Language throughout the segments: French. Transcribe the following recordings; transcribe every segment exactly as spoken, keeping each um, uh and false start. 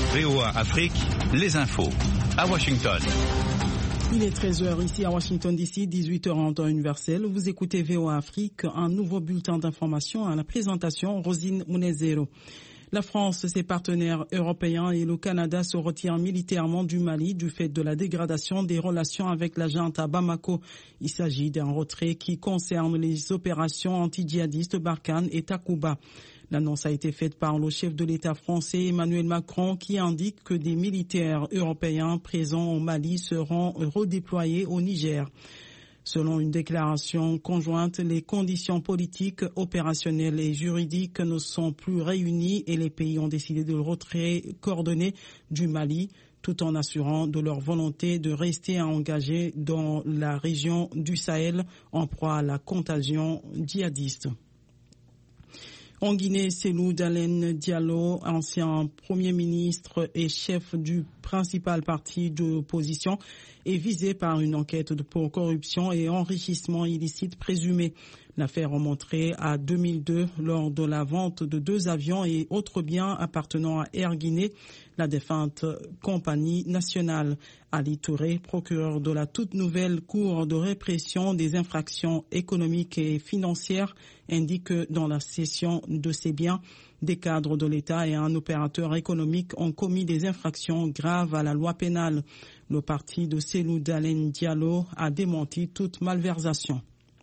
V O A Afrique, les infos. À Washington. Il est treize heures ici à Washington D C, dix-huit heures en temps universel. Vous écoutez V O A Afrique, un nouveau bulletin d'information à la présentation Rosine Munezero. La France, ses partenaires européens et le Canada se retirent militairement du Mali du fait de la dégradation des relations avec la junte à Bamako. Il s'agit d'un retrait qui concerne les opérations anti-djihadistes Barkhane et Takuba. L'annonce a été faite par le chef de l'État français Emmanuel Macron qui indique que des militaires européens présents au Mali seront redéployés au Niger. Selon une déclaration conjointe, les conditions politiques, opérationnelles et juridiques ne sont plus réunies et les pays ont décidé de retrait coordonné du Mali, tout en assurant de leur volonté de rester engagés dans la région du Sahel en proie à la contagion djihadiste. En Guinée, Cellou Dalein Diallo, ancien Premier ministre et chef du principal parti d'opposition, est visé par une enquête pour corruption et enrichissement illicite présumé. L'affaire remonterait à deux mille deux lors de la vente de deux avions et autres biens appartenant à Air Guinée, la défunte compagnie nationale. Ali Touré, procureur de la toute nouvelle Cour de répression des infractions économiques et financières, indique que dans la cession de ces biens, des cadres de l'État et un opérateur économique ont commis des infractions graves à la loi pénale. Le parti de Cellou Dalein Diallo a démenti toute malversation.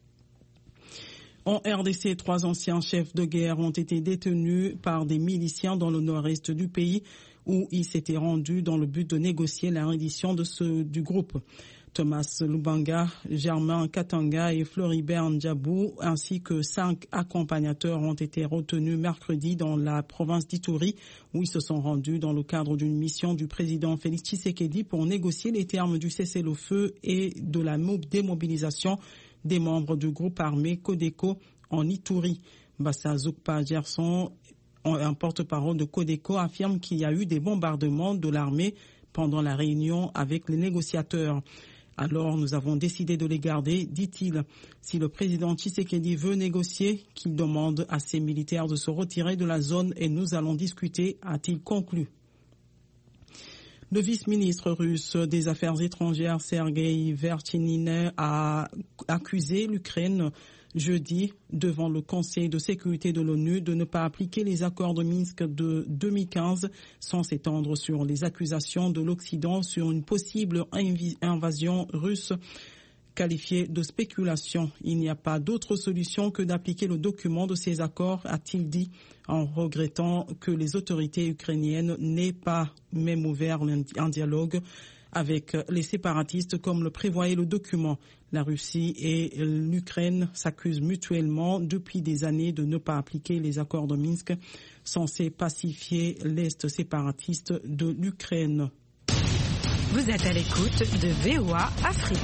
En R D C, trois anciens chefs de guerre ont été détenus par des miliciens dans le nord-est du pays où ils s'étaient rendus dans le but de négocier la reddition de ce, du groupe. Thomas Lubanga, Germain Katanga et Floribert Ndjabou, ainsi que cinq accompagnateurs ont été retenus mercredi dans la province d'Ituri, où ils se sont rendus dans le cadre d'une mission du président Félix Tshisekedi pour négocier les termes du cessez-le-feu et de la démobilisation des membres du groupe armé Codeco en Ituri. Bassa Zoukpa Gerson, un porte-parole de Codeco, affirme qu'il y a eu des bombardements de l'armée pendant la réunion avec les négociateurs. Alors nous avons décidé de les garder, dit-il. Si le président Tshisekedi veut négocier, qu'il demande à ses militaires de se retirer de la zone et nous allons discuter, a-t-il conclu. Le vice-ministre russe des Affaires étrangères, Sergei Verchinine, a accusé l'Ukraine jeudi devant le Conseil de sécurité de l'ONU de ne pas appliquer les accords de Minsk de deux mille quinze sans s'étendre sur les accusations de l'Occident sur une possible inv- invasion russe qualifiée de spéculation. Il n'y a pas d'autre solution que d'appliquer le document de ces accords, a-t-il dit, en regrettant que les autorités ukrainiennes n'aient pas même ouvert un dialogue avec les séparatistes comme le prévoyait le document. La Russie et l'Ukraine s'accusent mutuellement depuis des années de ne pas appliquer les accords de Minsk censés pacifier l'Est séparatiste de l'Ukraine. Vous êtes à l'écoute de V O A Afrique.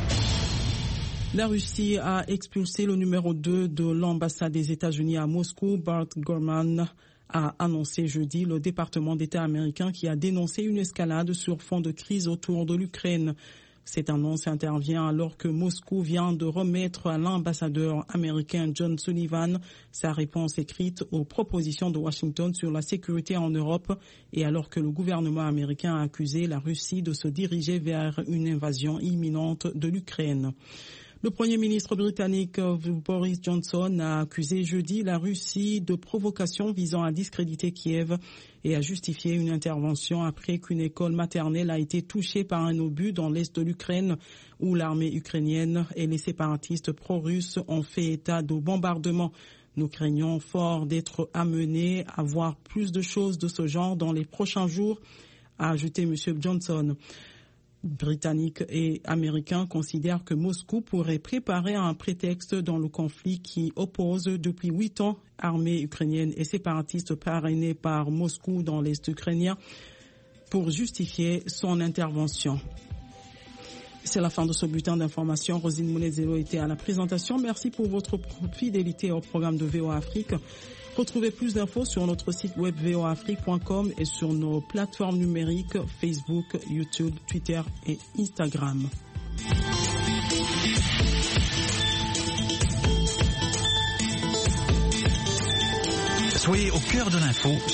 La Russie a expulsé le numéro deux de l'ambassade des États-Unis à Moscou. Bart Gorman a annoncé jeudi le département d'État américain qui a dénoncé une escalade sur fond de crise autour de l'Ukraine. Cette annonce intervient alors que Moscou vient de remettre à l'ambassadeur américain John Sullivan sa réponse écrite aux propositions de Washington sur la sécurité en Europe et alors que le gouvernement américain a accusé la Russie de se diriger vers une invasion imminente de l'Ukraine. Le Premier ministre britannique Boris Johnson a accusé jeudi la Russie de provocation visant à discréditer Kiev et a justifié une intervention après qu'une école maternelle a été touchée par un obus dans l'est de l'Ukraine où l'armée ukrainienne et les séparatistes pro-russes ont fait état de bombardements. Nous craignons fort d'être amenés à voir plus de choses de ce genre dans les prochains jours, a ajouté M. Johnson. Britanniques et Américains considèrent que Moscou pourrait préparer un prétexte dans le conflit qui oppose depuis huit ans armée ukrainienne et séparatiste parrainée par Moscou dans l'Est ukrainien pour justifier son intervention. C'est la fin de ce bulletin d'information. Rosine Munezero était à la présentation. Merci pour votre fidélité au programme de V O A Afrique. Retrouvez plus d'infos sur notre site web v o a afrique point com et sur nos plateformes numériques Facebook, YouTube, Twitter et Instagram. Soyez au cœur de l'info